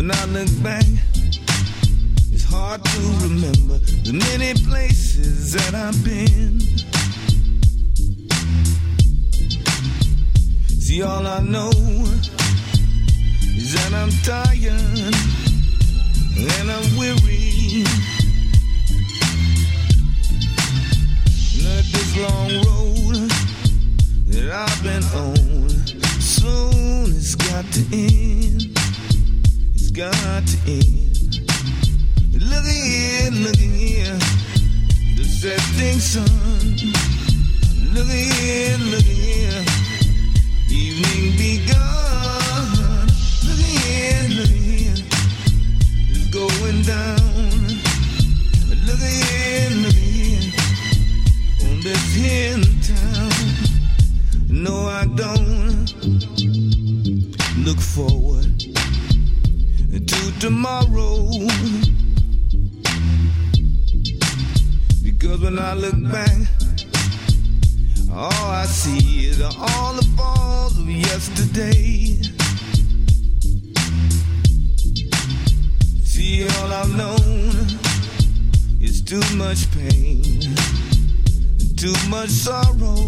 When I look back, it's hard to remember the many places that I've been. See, all I know is that I'm tired and I'm weary. Not this long road that I've been on, soon it's got to end. It's got to end. Look here, the setting sun. Look here, evening begun. Look here, it's going down. Look here, on this here town. No, I don't look forward to tomorrow, because when I look back, all I see is all the falls of yesterday. See, all I've known is too much pain, too much sorrow,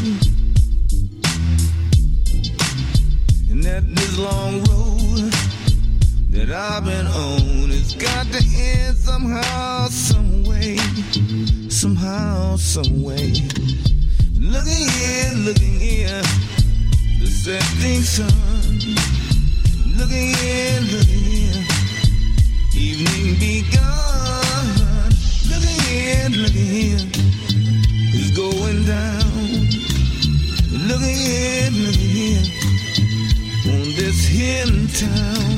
and that this long road that I've been on, it's got to end somehow, some way, somehow, some way. Looking here, the setting sun. Looking here, evening begun. Looking here, it's going down. Looking here, on this here town.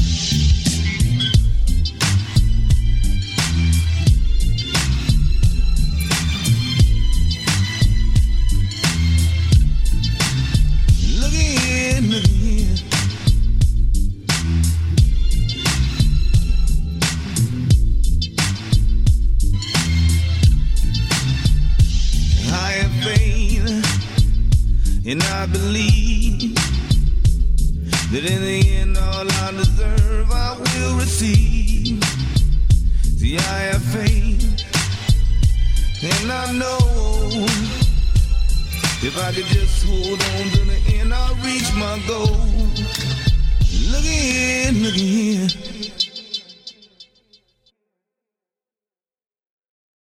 And I believe that in the end all I deserve I will receive. See, I have faith, and I know if I could just hold on to the end, I'll reach my goal. Look here,